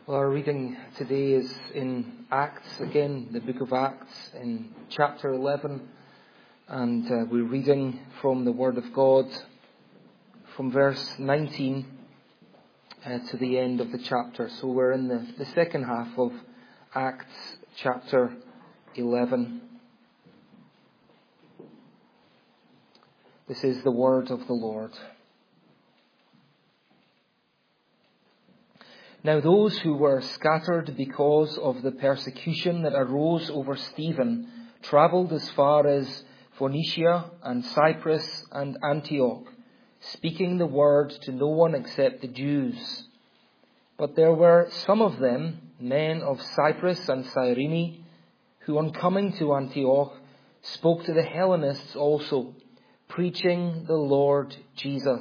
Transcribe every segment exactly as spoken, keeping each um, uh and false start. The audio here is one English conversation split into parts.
Well, our reading today is in Acts, again, the book of Acts, in chapter eleven. And uh, we're reading from the Word of God from verse nineteen uh, to the end of the chapter. So we're in the, the second half of Acts chapter eleven. This is the word of the Lord. Now those who were scattered because of the persecution that arose over Stephen travelled as far as Phoenicia and Cyprus and Antioch, speaking the word to no one except the Jews. But there were some of them, men of Cyprus and Cyrene, who on coming to Antioch spoke to the Hellenists also, preaching the Lord Jesus.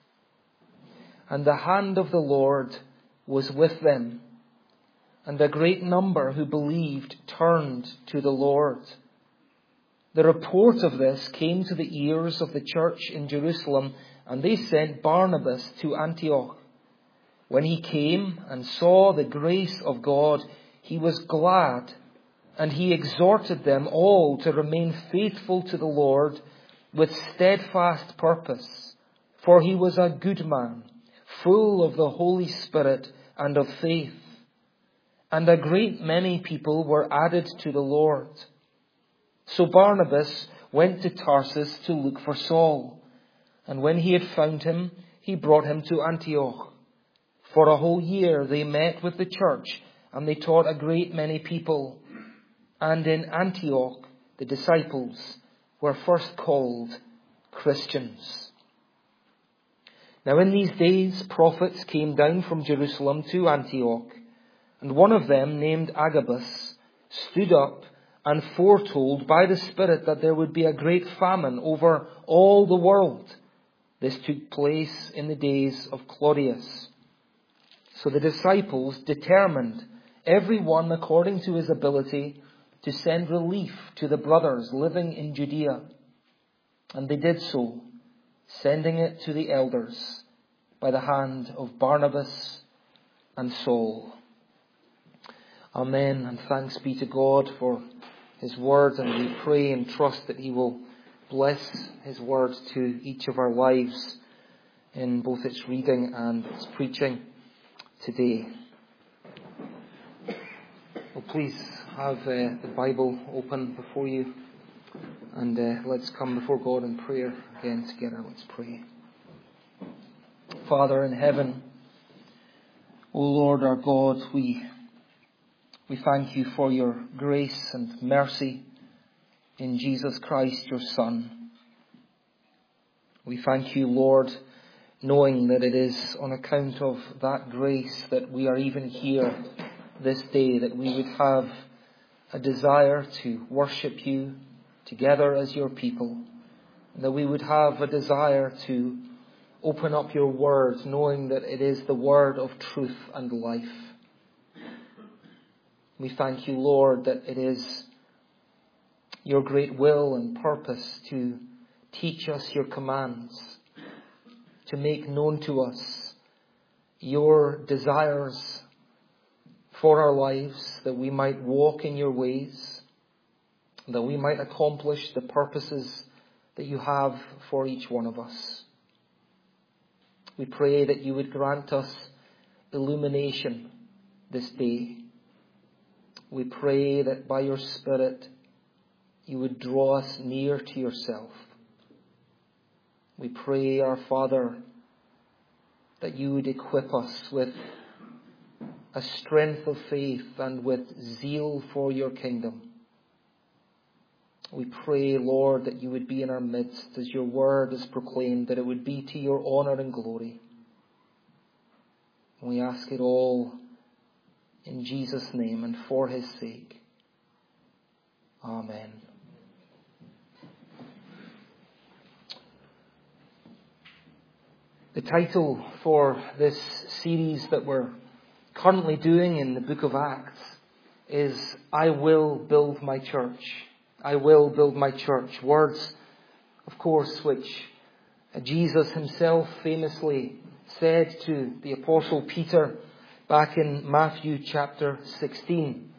And the hand of the Lord was with them, and a great number who believed turned to the Lord. The report of this came to the ears of the church in Jerusalem, and they sent Barnabas to Antioch. When he came and saw the grace of God, he was glad, and he exhorted them all to remain faithful to the Lord with steadfast purpose, for he was a good man, full of the Holy Spirit and of faith. And a great many people were added to the Lord. So Barnabas went to Tarsus to look for Saul, and when he had found him, he brought him to Antioch. For a whole year they met with the church, and they taught a great many people. And in Antioch the disciples were first called Christians. Now in these days prophets came down from Jerusalem to Antioch, and one of them, named Agabus, stood up and foretold by the Spirit that there would be a great famine over all the world. This took place in the days of Claudius. So the disciples determined, every one according to his ability, to send relief to the brothers living in Judea. And they did so, sending it to the elders by the hand of Barnabas and Saul. Amen, and thanks be to God for his word, and we pray and trust that he will bless his word to each of our lives in both its reading and its preaching today. Well, please have uh, the Bible open before you, and uh, let's come before God in prayer again together. Let's pray. Father in heaven, O Lord our God, we we thank you for your grace and mercy in Jesus Christ, your Son. We thank you, Lord, knowing that it is on account of that grace that we are even here this day, that we would have a desire to worship you together as your people, and that we would have a desire to open up your word, knowing that it is the word of truth and life. We thank you, Lord, that it is your great will and purpose to teach us your commands, to make known to us your desires for our lives, that we might walk in your ways, that we might accomplish the purposes that you have for each one of us. We pray that you would grant us illumination this day. We pray that by your Spirit you would draw us near to yourself. We pray, our Father, that you would equip us with a strength of faith and with zeal for your kingdom. We pray, Lord, that you would be in our midst as your word is proclaimed, that it would be to your honour and glory. And we ask it all in Jesus' name and for his sake. Amen. The title for this series that we're currently doing in the book of Acts is I Will Build My Church. I will build my church. Words, of course, which Jesus himself famously said to the Apostle Peter back in Matthew chapter sixteen.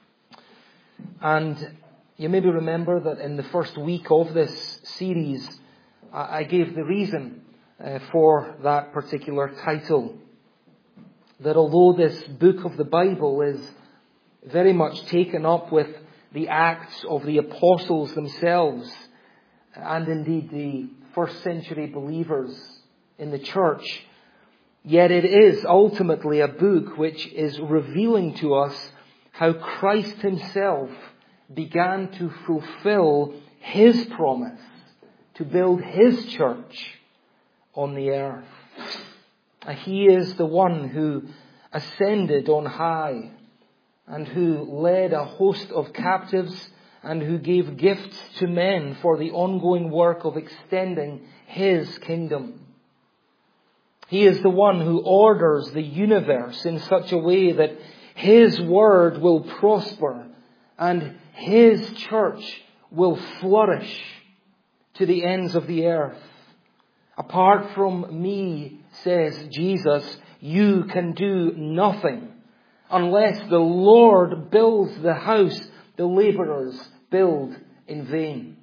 And you maybe remember that in the first week of this series, I gave the reason uh, for that particular title. That although this book of the Bible is very much taken up with the Acts of the Apostles themselves, and indeed the first century believers in the church, yet it is ultimately a book which is revealing to us how Christ himself began to fulfill his promise to build his church on the earth. He is the one who ascended on high and who led a host of captives and who gave gifts to men for the ongoing work of extending his kingdom. He is the one who orders the universe in such a way that his word will prosper and his church will flourish to the ends of the earth. Apart from me, says Jesus, you can do nothing. Unless the Lord builds the house, the laborers build in vain.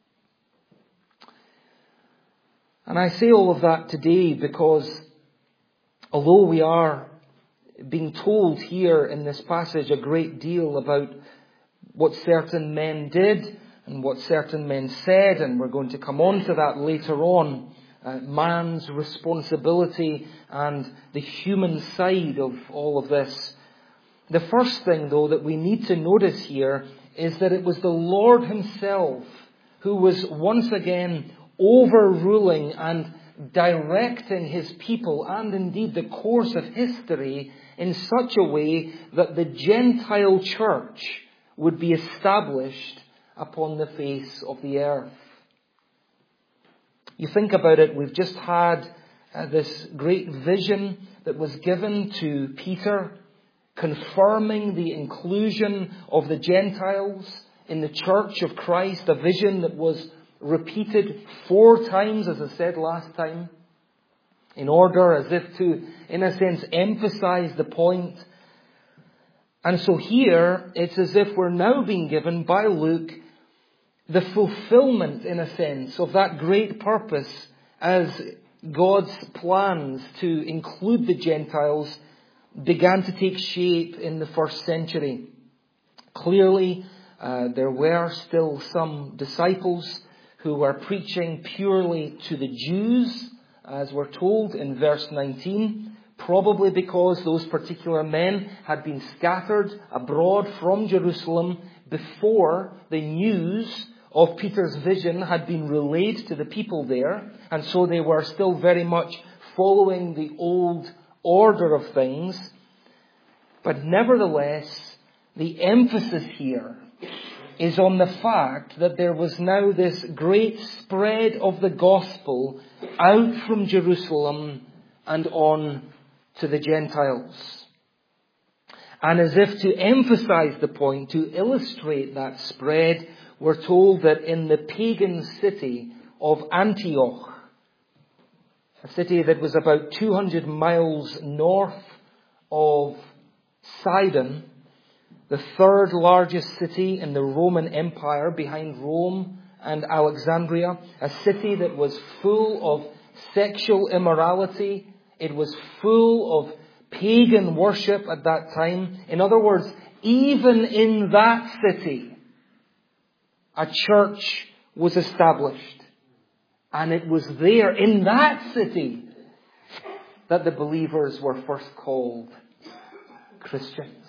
And I say all of that today because although we are being told here in this passage a great deal about what certain men did and what certain men said, and we're going to come on to that later on, uh, man's responsibility and the human side of all of this. The first thing, though, that we need to notice here is that it was the Lord himself who was once again overruling and directing his people and indeed the course of history in such a way that the Gentile church would be established upon the face of the earth. You think about it, we've just had uh, this great vision that was given to Peter, confirming the inclusion of the Gentiles in the church of Christ, a vision that was repeated four times, as I said last time, in order as if to, in a sense, emphasize the point. And so here, it's as if we're now being given by Luke the fulfillment, in a sense, of that great purpose as God's plans to include the Gentiles began to take shape in the first century. Clearly, uh, there were still some disciples who were preaching purely to the Jews, as we're told in verse nineteen, probably because those particular men had been scattered abroad from Jerusalem before the news of Peter's vision had been relayed to the people there, and so they were still very much following the old order of things. But nevertheless, the emphasis here is on the fact that there was now this great spread of the gospel out from Jerusalem and on to the Gentiles. And as if to emphasize the point, to illustrate that spread, we're told that in the pagan city of Antioch, a city that was about two hundred miles north of Sidon, the third largest city in the Roman Empire behind Rome and Alexandria, a city that was full of sexual immorality. It was full of pagan worship at that time. In other words, even in that city, a church was established. And it was there, in that city, that the believers were first called Christians.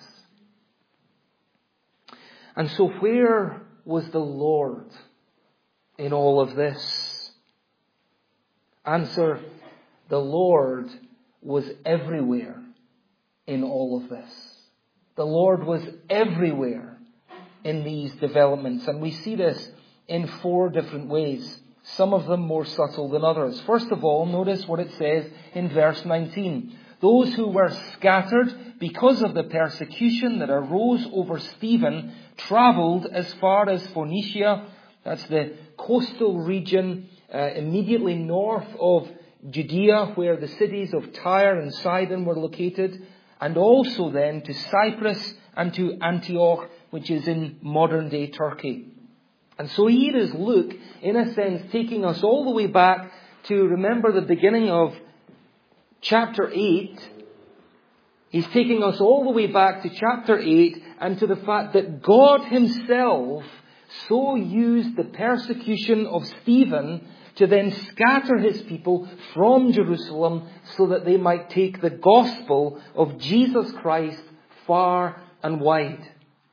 And so where was the Lord in all of this? Answer, the Lord was everywhere in all of this. The Lord was everywhere in these developments. And we see this in four different ways. Some of them more subtle than others. First of all, notice what it says in verse nineteen. Those who were scattered because of the persecution that arose over Stephen travelled as far as Phoenicia. That's the coastal region uh, immediately north of Judea, where the cities of Tyre and Sidon were located, and also then to Cyprus and to Antioch, which is in modern-day Turkey. And so here is Luke, in a sense, taking us all the way back to, remember, the beginning of chapter eight. He's taking us all the way back to chapter eight and to the fact that God himself so used the persecution of Stephen to then scatter his people from Jerusalem so that they might take the gospel of Jesus Christ far and wide.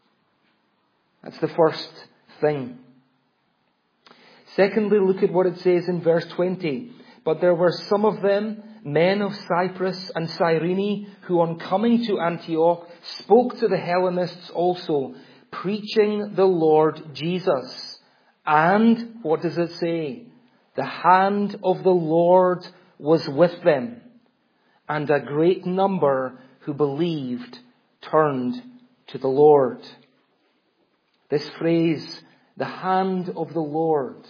That's the first thing. Secondly, look at what it says in verse twenty. But there were some of them, men of Cyprus and Cyrene, who on coming to Antioch spoke to the Hellenists also, preaching the Lord Jesus. And, what does it say? The hand of the Lord was with them, and a great number who believed turned to the Lord. This phrase, the hand of the Lord,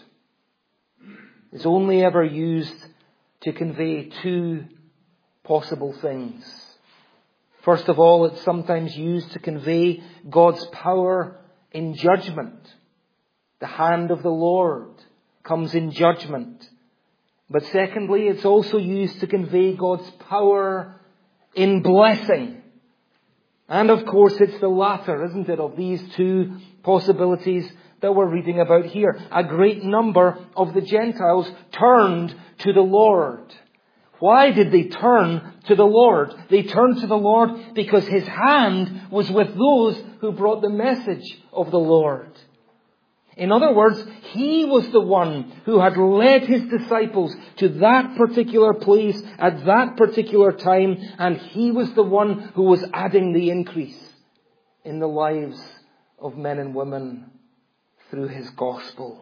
is only ever used to convey two possible things. First of all, it's sometimes used to convey God's power in judgment. The hand of the Lord comes in judgment. But secondly, it's also used to convey God's power in blessing. And of course, it's the latter, isn't it, of these two possibilities that we're reading about here. A great number of the Gentiles turned to the Lord. Why did they turn to the Lord? They turned to the Lord because his hand was with those who brought the message of the Lord. In other words, he was the one who had led his disciples to that particular place at that particular time, and he was the one who was adding the increase in the lives of men and women through his gospel.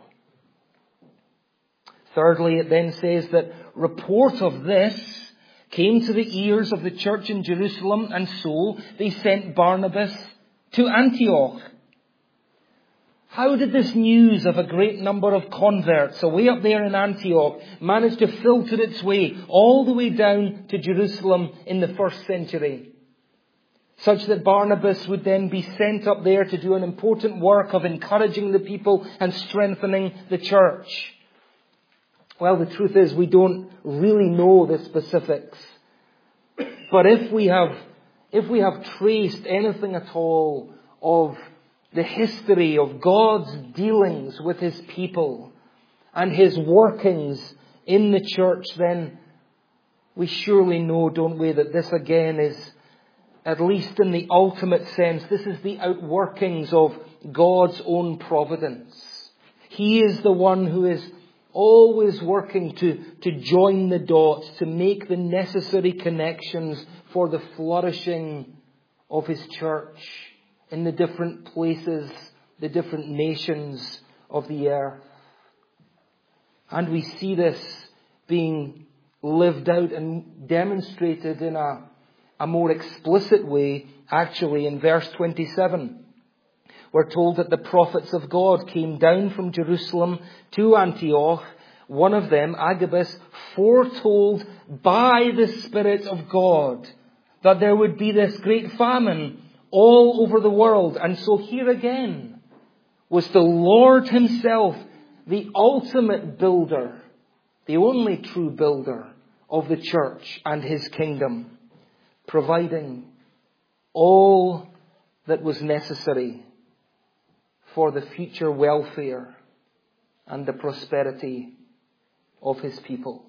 Thirdly, it then says that report of this came to the ears of the church in Jerusalem, and so they sent Barnabas to Antioch. How did this news of a great number of converts away up there in Antioch manage to filter its way all the way down to Jerusalem in the first century? Such that Barnabas would then be sent up there to do an important work of encouraging the people and strengthening the church. Well, the truth is we don't really know the specifics. But if we have, if we have traced anything at all of the history of God's dealings with his people and his workings in the church, then we surely know, don't we, that this again is, at least in the ultimate sense, this is the outworkings of God's own providence. He is the one who is always working to, to join the dots, to make the necessary connections for the flourishing of his church in the different places, the different nations of the earth. And we see this being lived out and demonstrated in a, a more explicit way, actually, in verse twenty-seven. We're told that the prophets of God came down from Jerusalem to Antioch. One of them, Agabus, foretold by the Spirit of God that there would be this great famine all over the world. And so here again was the Lord himself, the ultimate builder, the only true builder of the church and his kingdom, providing all that was necessary for the future welfare and the prosperity of his people.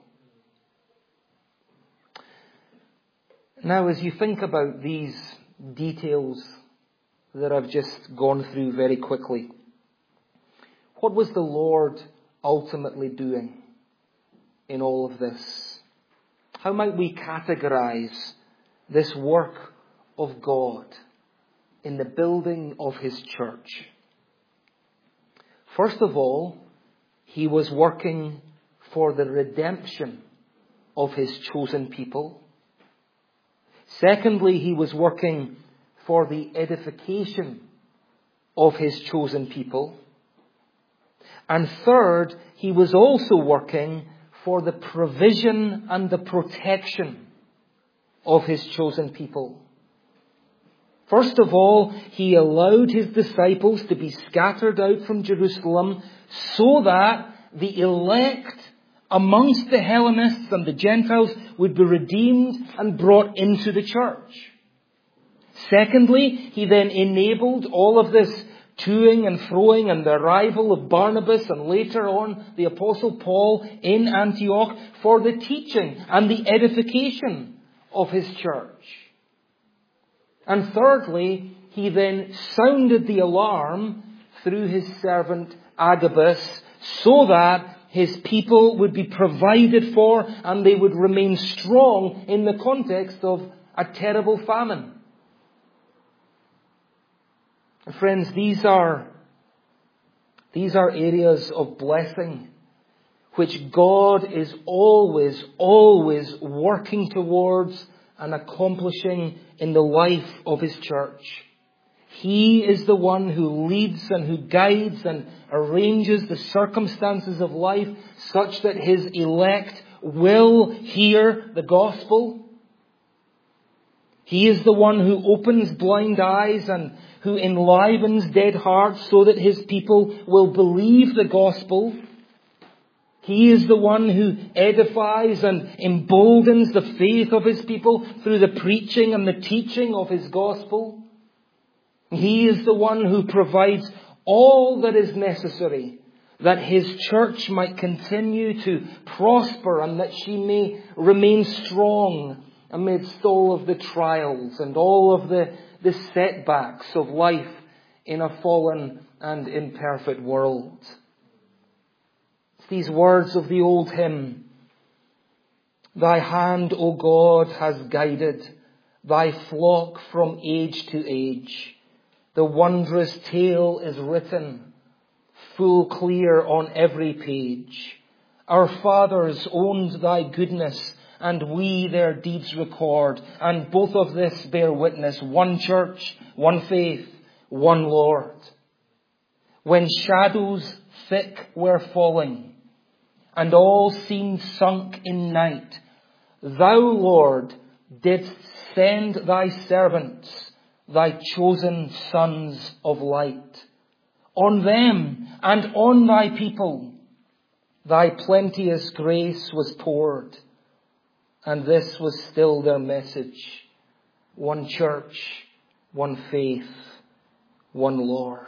Now, as you think about these details that I've just gone through very quickly, what was the Lord ultimately doing in all of this? How might we categorize this work of God in the building of his church? First of all, he was working for the redemption of his chosen people. Secondly, he was working for the edification of his chosen people. And third, he was also working for the provision and the protection of his chosen people. First of all, he allowed his disciples to be scattered out from Jerusalem so that the elect amongst the Hellenists and the Gentiles would be redeemed and brought into the church. Secondly, he then enabled all of this toing and froing and the arrival of Barnabas and later on the Apostle Paul in Antioch for the teaching and the edification of his church. And thirdly, he then sounded the alarm through his servant Agabus so that his people would be provided for and they would remain strong in the context of a terrible famine. Friends, these are, these are areas of blessing which God is always, always working towards and accomplishing in the life of his church. He is the one who leads and who guides and arranges the circumstances of life such that his elect will hear the gospel. He is the one who opens blind eyes and who enlivens dead hearts so that his people will believe the gospel. He is the one who edifies and emboldens the faith of his people through the preaching and the teaching of his gospel. He is the one who provides all that is necessary that his church might continue to prosper and that she may remain strong amidst all of the trials and all of the, the setbacks of life in a fallen and imperfect world. It's these words of the old hymn, "Thy hand, O God, has guided thy flock from age to age. The wondrous tale is written, full clear on every page. Our fathers owned thy goodness, and we their deeds record. And both of this bear witness, one church, one faith, one Lord. When shadows thick were falling, and all seemed sunk in night, thou, Lord, didst send thy servants, thy chosen sons of light. On them and on thy people, thy plenteous grace was poured. And this was still their message. One church, one faith, one Lord."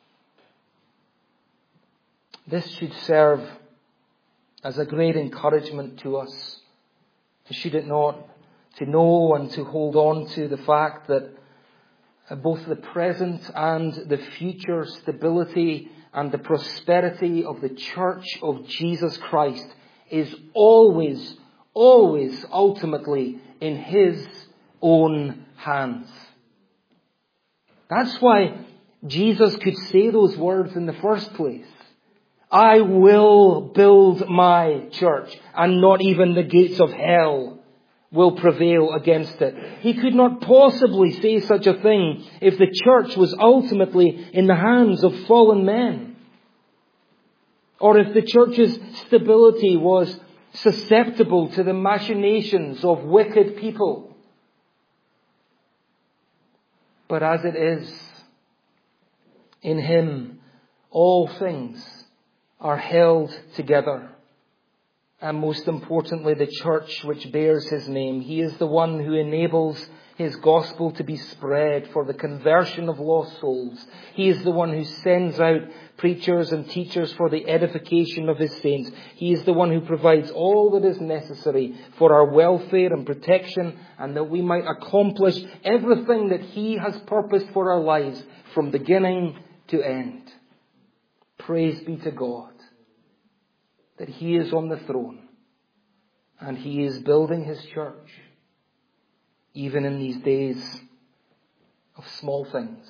This should serve as a great encouragement to us. Should it not? To know and to hold on to the fact that both the present and the future stability and the prosperity of the church of Jesus Christ is always, always ultimately in his own hands. That's why Jesus could say those words in the first place. I will build my church, and not even the gates of hell will prevail against it. He could not possibly say such a thing if the church was ultimately in the hands of fallen men, or if the church's stability was susceptible to the machinations of wicked people. But as it is, in him all things are held together. And most importantly, the church which bears his name. He is the one who enables his gospel to be spread for the conversion of lost souls. He is the one who sends out preachers and teachers for the edification of his saints. He is the one who provides all that is necessary for our welfare and protection, and that we might accomplish everything that he has purposed for our lives from beginning to end. Praise be to God that he is on the throne and he is building his church even in these days of small things.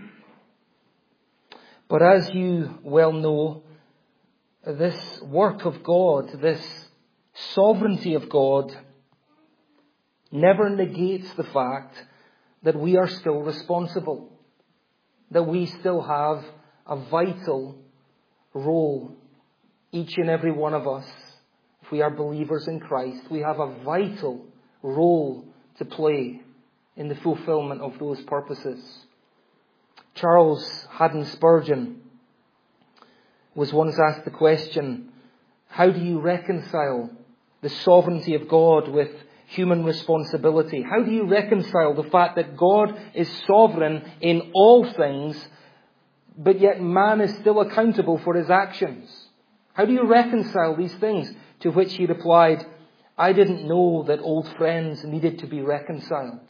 But as you well know, this work of God, this sovereignty of God, never negates the fact that we are still responsible, that we still have a vital role. Each and every one of us, if we are believers in Christ, we have a vital role to play in the fulfillment of those purposes. Charles Haddon Spurgeon was once asked the question, how do you reconcile the sovereignty of God with human responsibility? How do you reconcile the fact that God is sovereign in all things, but yet man is still accountable for his actions? How do you reconcile these things? To which he replied, I didn't know that old friends needed to be reconciled.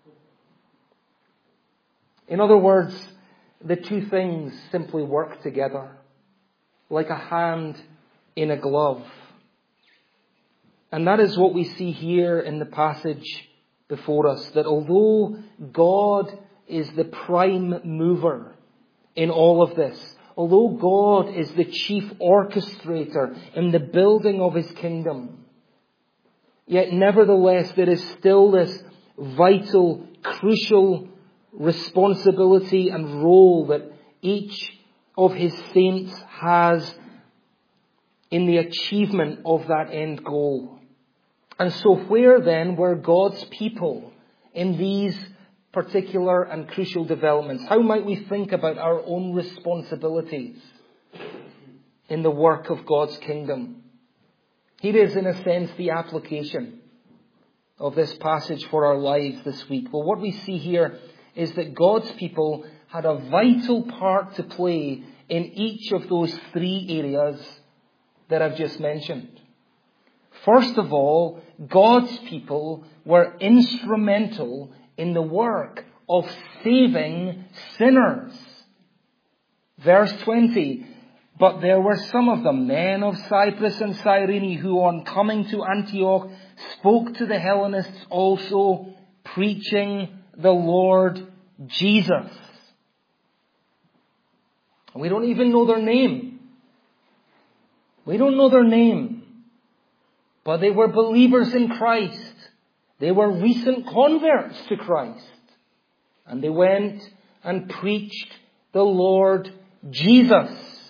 In other words, the two things simply work together, like a hand in a glove. And that is what we see here in the passage before us, that although God is the prime mover in all of this, although God is the chief orchestrator in the building of his kingdom, yet nevertheless there is still this vital, crucial responsibility and role that each of his saints has in the achievement of that end goal. And so where then were God's people in these particular and crucial developments? How might we think about our own responsibilities in the work of God's kingdom? Here is, in a sense, the application of this passage for our lives this week. Well, what we see here is that God's people had a vital part to play in each of those three areas that I've just mentioned. First of all, God's people were instrumental in the work of saving sinners. Verse twenty, but there were some of them, men of Cyprus and Cyrene, who on coming to Antioch spoke to the Hellenists also, preaching the Lord Jesus. We don't even know their name. We don't know their name. But they were believers in Christ. They were recent converts to Christ. And they went and preached the Lord Jesus.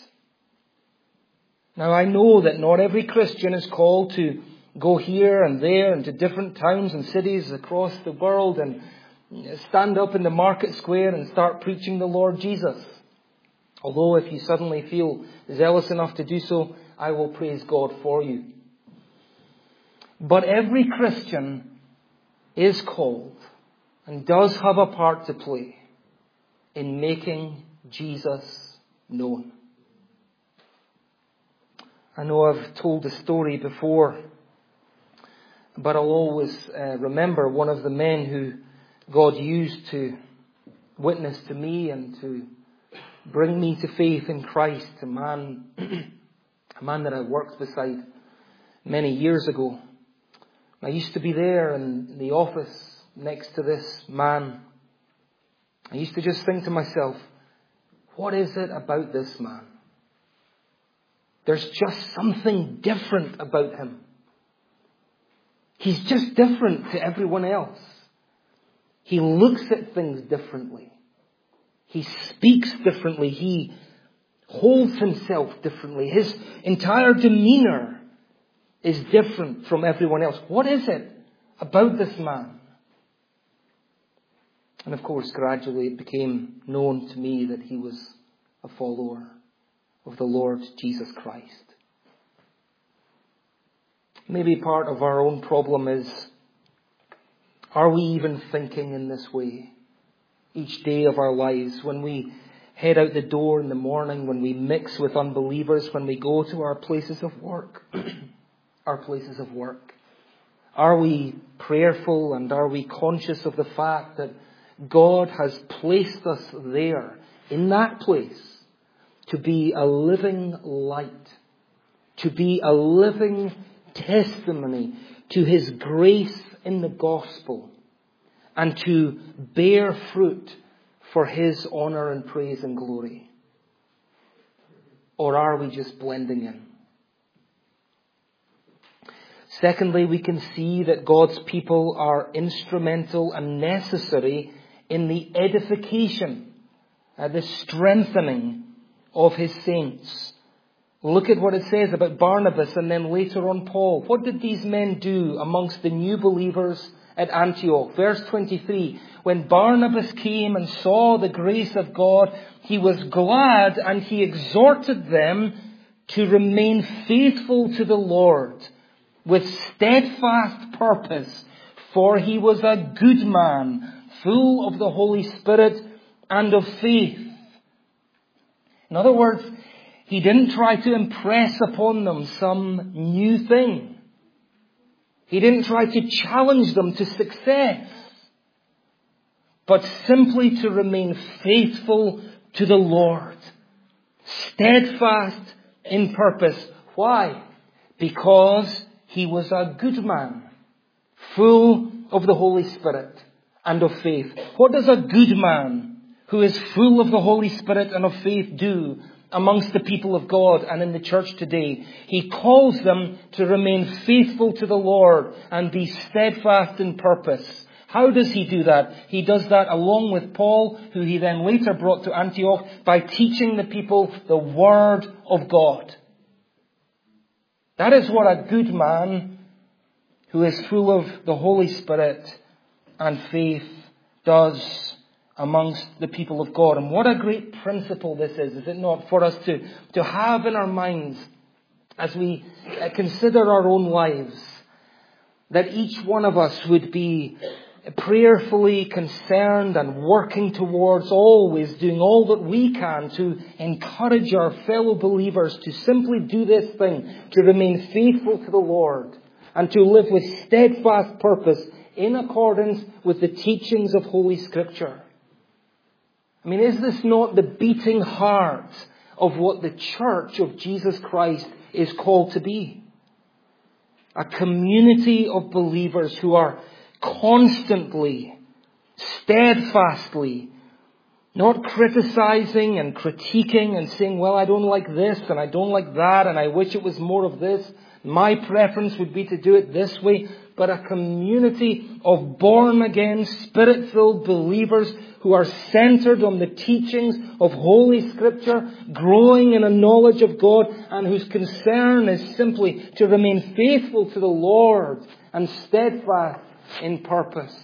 Now I know that not every Christian is called to go here and there and to different towns and cities across the world and stand up in the market square and start preaching the Lord Jesus. Although if you suddenly feel zealous enough to do so, I will praise God for you. But every Christian is called and does have a part to play in making Jesus known. I know I've told the story before, but I'll always uh, remember one of the men who God used to witness to me and to bring me to faith in Christ, a man, a man that I worked beside many years ago. I used to be there in the office next to this man. I used to just think to myself, what is it about this man? There's just something different about him. He's just different to everyone else. He looks at things differently. He speaks differently. He holds himself differently. His entire demeanor is different from everyone else. What is it about this man? And of course, gradually it became known to me that he was a follower of the Lord Jesus Christ. Maybe part of our own problem is, are we even thinking in this way each day of our lives? When we head out the door in the morning, when we mix with unbelievers, when we go to our places of work, our places of work, are we prayerful and are we conscious of the fact that God has placed us there, in that place, to be a living light, to be a living testimony to His grace in the gospel, and to bear fruit for His honour and praise and glory? Or are we just blending in? Secondly, we can see that God's people are instrumental and necessary in the edification, uh, the strengthening of His saints. Look at what it says about Barnabas and then later on Paul. What did these men do amongst the new believers at Antioch. Verse twenty-three, when Barnabas came and saw the grace of God, he was glad and he exhorted them to remain faithful to the Lord with steadfast purpose, for he was a good man, full of the Holy Spirit and of faith. In other words, he didn't try to impress upon them some new thing. He didn't try to challenge them to success, but simply to remain faithful to the Lord. Steadfast in purpose. Why? Because he was a good man, full of the Holy Spirit and of faith. What does a good man who is full of the Holy Spirit and of faith do amongst the people of God and in the church today? He calls them to remain faithful to the Lord and be steadfast in purpose. How does he do that? He does that along with Paul, who he then later brought to Antioch, by teaching the people the Word of God. That is what a good man who is full of the Holy Spirit and faith does amongst the people of God. And what a great principle this is, is it not, for us to, to have in our minds as we consider our own lives, that each one of us would be prayerfully concerned and working towards always doing all that we can to encourage our fellow believers to simply do this thing, to remain faithful to the Lord and to live with steadfast purpose in accordance with the teachings of Holy Scripture. I mean, is this not the beating heart of what the Church of Jesus Christ is called to be? A community of believers who are constantly, steadfastly, not criticizing and critiquing and saying, well, I don't like this and I don't like that and I wish it was more of this. My preference would be to do it this way. But a community of born-again, Spirit-filled believers who are centered on the teachings of Holy Scripture, growing in a knowledge of God, and whose concern is simply to remain faithful to the Lord and steadfast in purpose.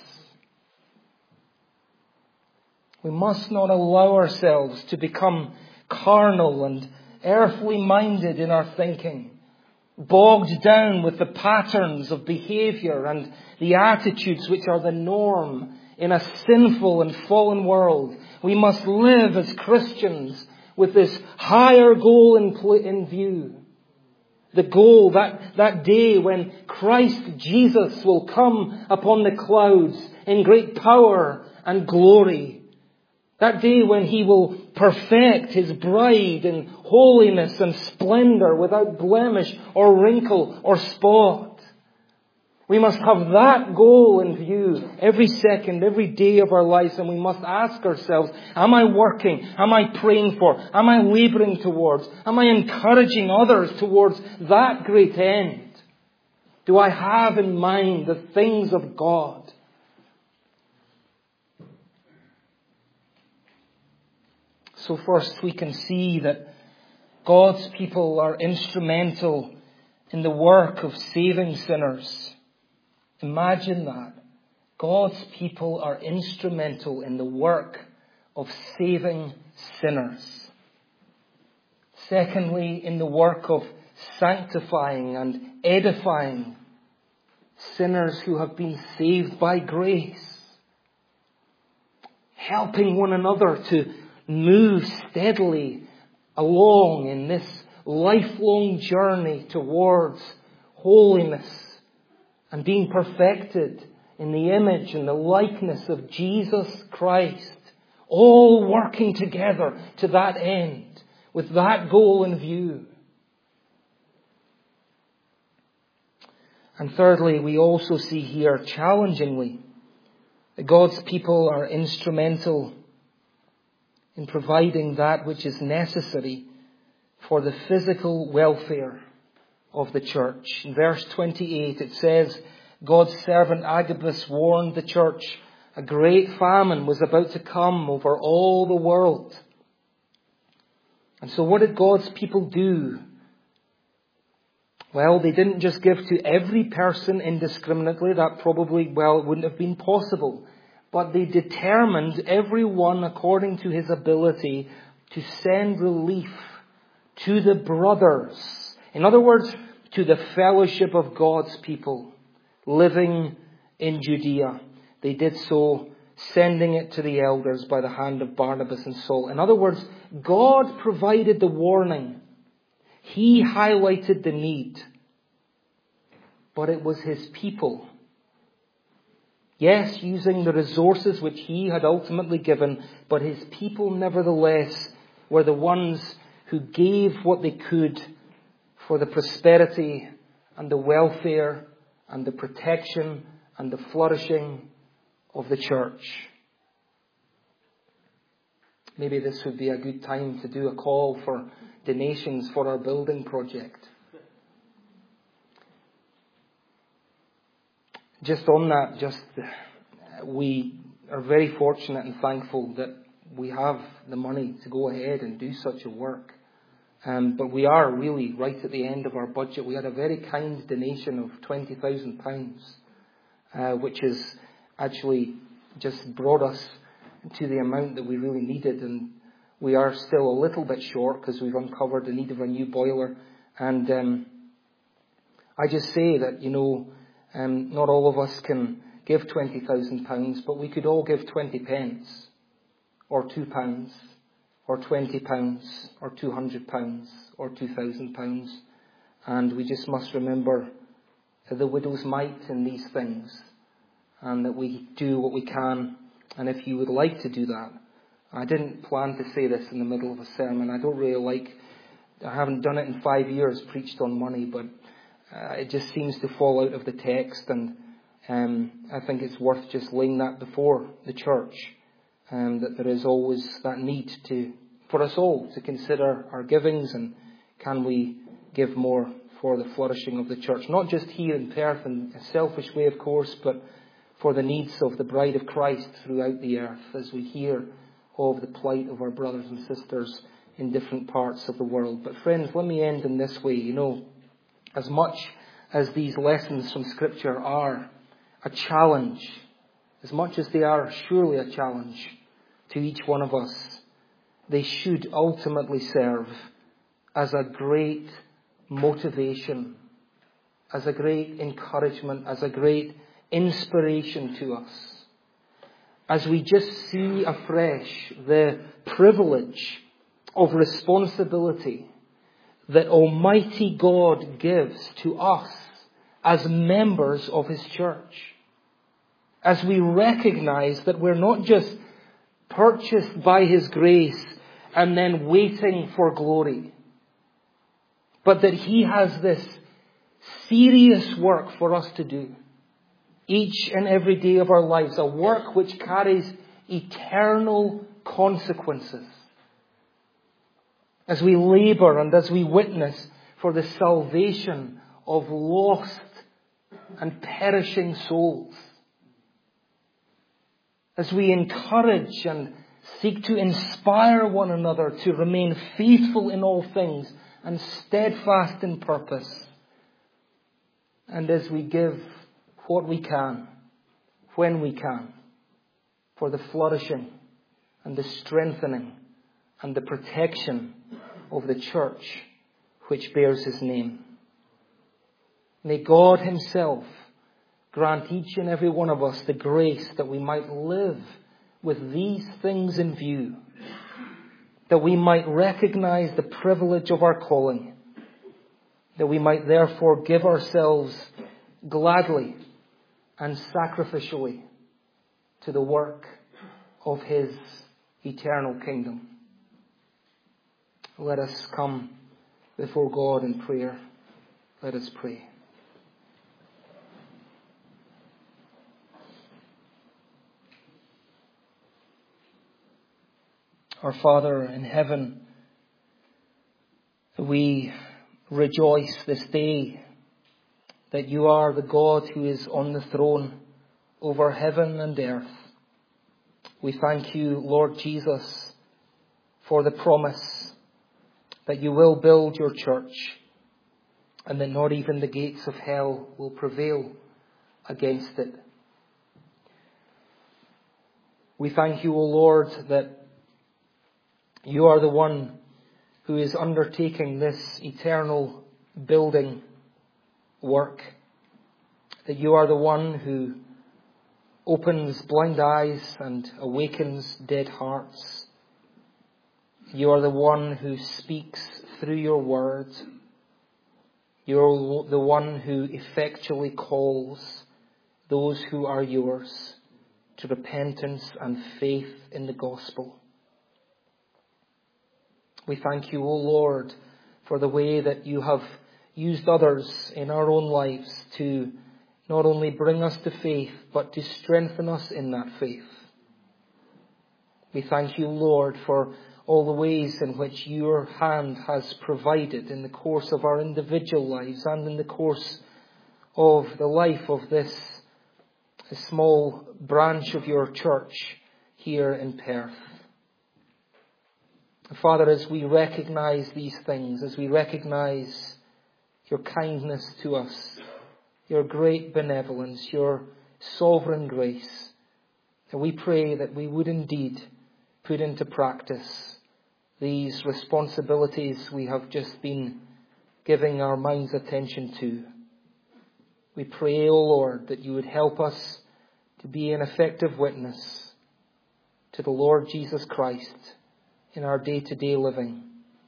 We must not allow ourselves to become carnal and earthly minded in our thinking, bogged down with the patterns of behavior and the attitudes which are the norm in a sinful and fallen world. We must live as Christians with this higher goal in, pl- in view. The goal, that, that day when Christ Jesus will come upon the clouds in great power and glory. That day when he will perfect his bride in holiness and splendor without blemish or wrinkle or spot. We must have that goal in view every second, every day of our lives, and we must ask ourselves, am I working? Am I praying for? Am I laboring towards? Am I encouraging others towards that great end? Do I have in mind the things of God? So first we can see that God's people are instrumental in the work of saving sinners. Imagine that. God's people are instrumental in the work of saving sinners. Secondly, in the work of sanctifying and edifying sinners who have been saved by grace. Helping one another to move steadily along in this lifelong journey towards holiness and being perfected in the image and the likeness of Jesus Christ, all working together to that end, with that goal in view. And thirdly, we also see here, challengingly, that God's people are instrumental in providing that which is necessary for the physical welfare of the church. In verse twenty-eight it says, God's servant Agabus warned the church a great famine was about to come over all the world. And so what did God's people do? Well, they didn't just give to every person indiscriminately. That probably, well, wouldn't have been possible. But they determined everyone according to his ability to send relief to the brothers. In other words, to the fellowship of God's people living in Judea. They did so, sending it to the elders by the hand of Barnabas and Saul. In other words, God provided the warning. He highlighted the need. But it was his people. Yes, using the resources which he had ultimately given, but his people nevertheless were the ones who gave what they could for the prosperity and the welfare and the protection and the flourishing of the church. Maybe this would be a good time to do a call for donations for our building project. Just on that, just we are very fortunate and thankful that we have the money to go ahead and do such a work. Um, but we are really right at the end of our budget. We had a very kind donation of twenty thousand pounds, uh, which has actually just brought us to the amount that we really needed. And we are still a little bit short because we've uncovered the need of a new boiler. And um, I just say that, you know, um, not all of us can give twenty thousand pounds, but we could all give twenty pence, or two pounds, or twenty pounds, or two hundred pounds, or two thousand pounds. And we just must remember the widow's mite in these things, and that we do what we can. And if you would like to do that, I didn't plan to say this in the middle of a sermon. I don't really like, I haven't done it in five years, preached on money, but uh, it just seems to fall out of the text, and um, I think it's worth just laying that before the church, um, that there is always that need to, for us all, to consider our givings, and can we give more for the flourishing of the church, not just here in Perth in a selfish way, of course, but for the needs of the bride of Christ throughout the earth, as we hear of the plight of our brothers and sisters in different parts of the world. But friends, let me end in this way. You know, as much as these lessons from Scripture are a challenge, as much as they are surely a challenge to each one of us, they should ultimately serve as a great motivation, as a great encouragement, as a great inspiration to us, as we just see afresh the privilege of responsibility that Almighty God gives to us as members of His church. As we recognize that we're not just purchased by His grace and then waiting for glory, but that He has this serious work for us to do each and every day of our lives, a work which carries eternal consequences. As we labour and as we witness for the salvation of lost and perishing souls. As we encourage and seek to inspire one another to remain faithful in all things and steadfast in purpose. And as we give what we can, when we can, for the flourishing and the strengthening and the protection of the church which bears His name. May God Himself grant each and every one of us the grace that we might live with these things in view, that we might recognize the privilege of our calling, that we might therefore give ourselves gladly and sacrificially to the work of His eternal kingdom. Let us come before God in prayer. Let us pray. Our Father in heaven, we rejoice this day that You are the God who is on the throne over heaven and earth. We thank You, Lord Jesus, for the promise that You will build Your church, and that not even the gates of hell will prevail against it. We thank you, O Lord, that you are the one who is undertaking this eternal building work, that you are the one who opens blind eyes and awakens dead hearts. You are the one who speaks through your word. You are the one who effectually calls those who are yours to repentance and faith in the gospel. We thank you, O Lord, for the way that you have used others in our own lives to not only bring us to faith, but to strengthen us in that faith. We thank you, Lord, for all the ways in which your hand has provided in the course of our individual lives and in the course of the life of this small branch of your church here in Perth. Father, as we recognize these things, as we recognize your kindness to us, your great benevolence, your sovereign grace, and we pray that we would indeed put into practice these responsibilities we have just been giving our mind's attention to. We pray, O Lord, that you would help us to be an effective witness to the Lord Jesus Christ in our day-to-day living.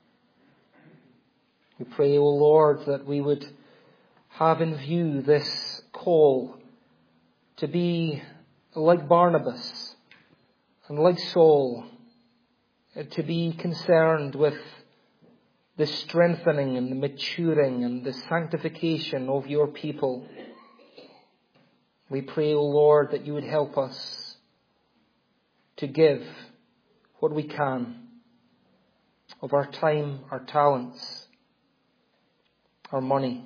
We pray, O Lord, that we would have in view this call to be like Barnabas and like Saul, to be concerned with the strengthening and the maturing and the sanctification of your people. We pray, O Lord, that you would help us to give what we can of our time, our talents, our money,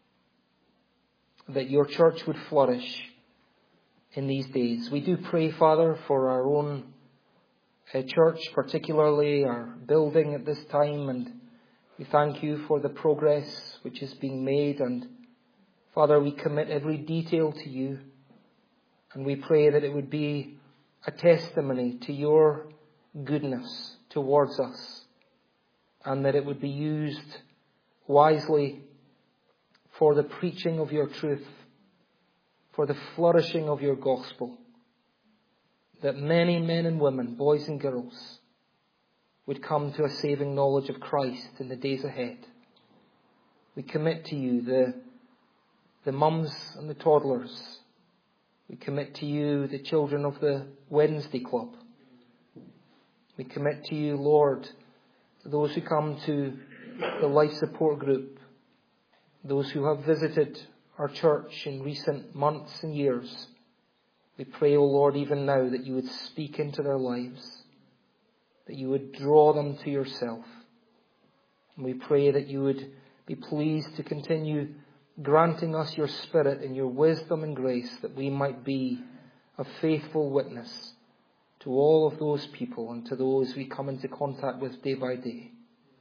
that your church would flourish in these days. We do pray, Father, for our own uh, church, particularly our building at this time, and we thank you for the progress which is being made. And Father, we commit every detail to you, and we pray that it would be a testimony to your goodness towards us, and that it would be used wisely for the preaching of your truth, for the flourishing of your gospel, that many men and women, boys and girls, would come to a saving knowledge of Christ in the days ahead. We commit to you the, the mums and the toddlers. We commit to you the children of the Wednesday Club. We commit to you, Lord, those who come to the life support group, those who have visited our church in recent months and years. We pray, O Lord, even now that you would speak into their lives, that you would draw them to yourself. And we pray that you would be pleased to continue granting us your Spirit and your wisdom and grace, that we might be a faithful witness to all of those people and to those we come into contact with day by day.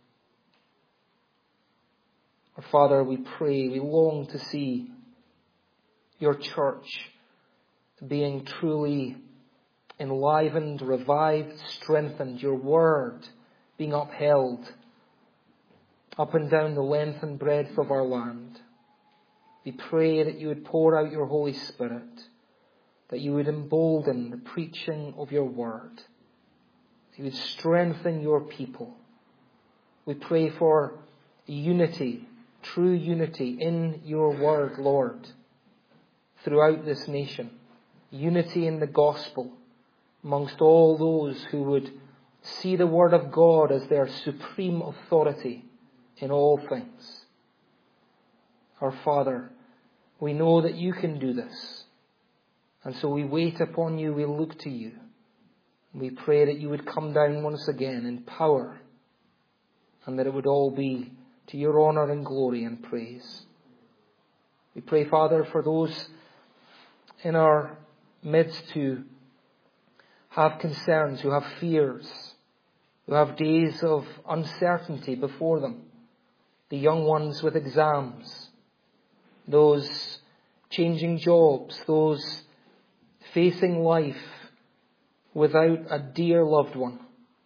Our Father, we pray, we long to see your church being truly enlivened, revived, strengthened, your word being upheld up and down the length and breadth of our land. We pray that you would pour out your Holy Spirit, that you would embolden the preaching of your word, that you would strengthen your people. We pray for unity, true unity in your word, Lord, throughout this nation. Unity in the gospel amongst all those who would see the word of God as their supreme authority in all things. Our Father, we know that you can do this. And so we wait upon you, we look to you. We pray that you would come down once again in power, and that it would all be to your honour and glory and praise. We pray, Father, for those in our midst who have concerns, who have fears, who have days of uncertainty before them. the young ones with exams, those changing jobs, those facing life without a dear loved one.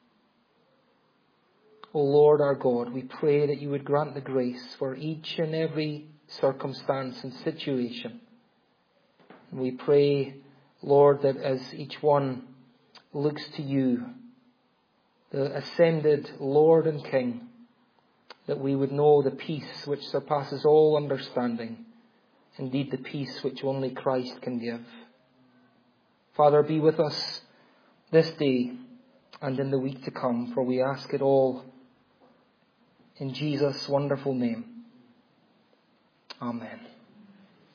O Lord our God, we pray that you would grant the grace for each and every circumstance and situation. And we pray, Lord, that as each one looks to you, the ascended Lord and King, that we would know the peace which surpasses all understanding, indeed the peace which only Christ can give. Father, be with us this day and in the week to come, for we ask it all in Jesus' wonderful name. Amen.